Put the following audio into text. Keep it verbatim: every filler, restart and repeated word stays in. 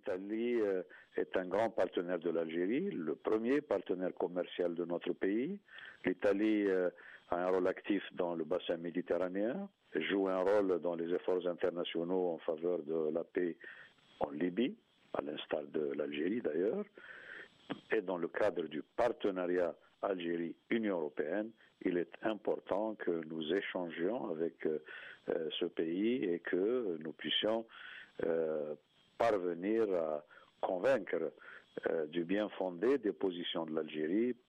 l'Italie euh, est un grand partenaire de l'Algérie, le premier partenaire commercial de notre pays. L'Italie euh, a un rôle actif dans le bassin méditerranéen, joue un rôle dans les efforts internationaux en faveur de la paix en Libye, à l'instar de l'Algérie d'ailleurs. Et dans le cadre du partenariat Algérie-Union européenne, il est important que nous échangions avec euh, ce pays et que nous puissions euh, parvenir à convaincre euh, du bien fondé des positions de l'Algérie